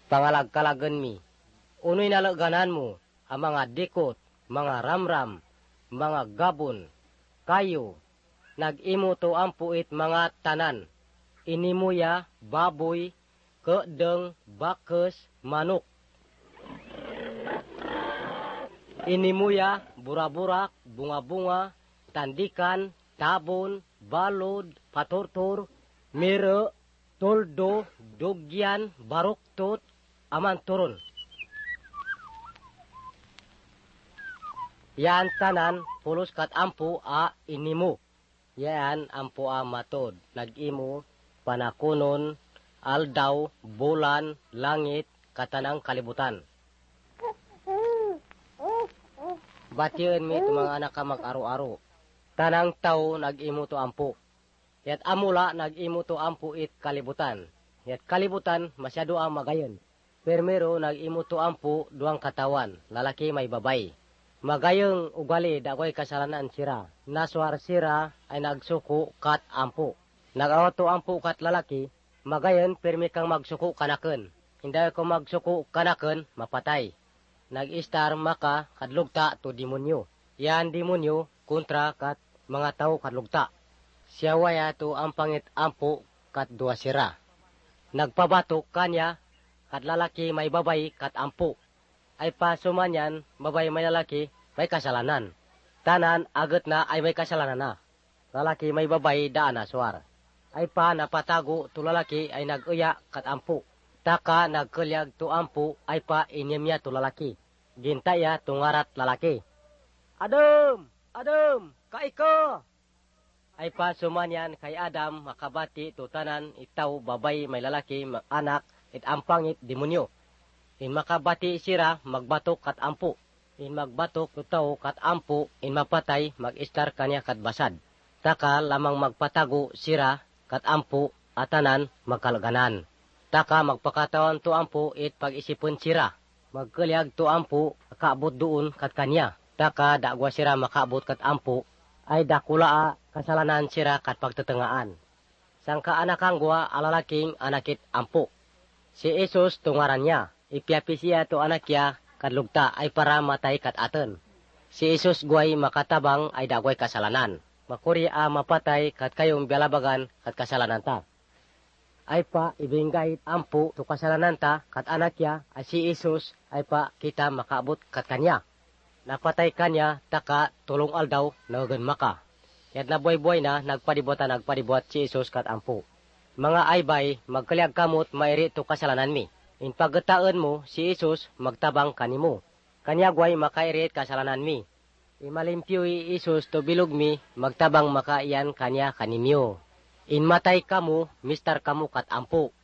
pangalag-kalagan mi. Unoy nalaganan mo, ang mga dikot, mga ramram, mga gabon, kayo, nag-imo to ang puit mga tanan. Inimuya, baboy, kedeng, bakes, manok. Inimuya, buraburak, bunga-bunga, tandikan, tabon, balod, patortor, mire, toldo, dugyan, baruktot, aman turon. Yan tanan, pulos kat ampu a inimu. Yan ampu a matod. Nag-imo, panakunon, aldaw, bulan, langit, katanang kalibutan. Batiyon mi ito mga anak ka mag-aro-aro. Tanang tao nag-imo to ampu. Yat amula nag-imo to ampu it kalibutan. Yat kalibutan masyado ang magayon. Permero nag-imo to ampu duang katawan, lalaki may babay. Magayong ugali dagoy kasalanan sira. Naswar sira ay nagsuko kat ampu. Nag-awat to ampu kat lalaki, magayon permi kang magsuko kanaken. Hindi ko magsuko kanaken, mapatay. Nag-istar maka kadlugta to demonyo. Yan demonyo kontra kat mga tao kadlugta. Siya waya to ang pangit ampu kat dua sira. Nagpabatok kanya kat lalaki may babay kat ampu. Ay pasumanyan babay may lalaki may kasalanan. Tanan agat na ay may kasalanan na. Lalaki may babay daan aswar. Ay pa napatago to lalaki ay nag-uya kat ampu. Taka nagkulyag to ampu ay pa inyemya to lalaki. Gintaya to ngarat lalaki. Adam! Adam! Kaiko! Ay pa sumanyan kay Adam makabati to tanan itaw babay may lalaki anak it ampangit demonyo. In makabati sira magbatok kat ampu. In magbatok to tao kat ampu in mapatay mag-istar kanya kat basad. Taka lamang magpatago sira kat ampu atanan magkalganan. Taka magpakatawan to ampu it pag-isipon sira. Magkulyag to ampu kaabot doon kat kanya. Taka dagwa sira makaabot kat ampu ay dakulaa kasalanan sira kat pagtetengaan. Sangka anakang gwa alalaking anakit ampu. Si Jesus tungaran niya. Ipiapi siya to anakya kadlugta ay para matay kat aten. Si Jesus guay makatabang ay dagway kasalanan. Makuri a mapatay kat kayong bialabagan kat kasalanan ta. Ay pa ibinggay ampu to kasalanan ta kat anakya ay si Jesus ay pa kita makaabot kat kanya. Napatay kanya taka tulong aldaw nagan maka. Yat na buhay na nagpadibot si Jesus kat ampu. Mga aybay magkalyag kamot mairi to kasalanan mi. In pagkataan mo si Jesus magtabang kanimo. Kanya guay makairit kasalanan mi. Imalimpyo Jesus to bilog mi magtabang makaiyan kanya kanimyo. In matay kamo, mister kamo kat ampu.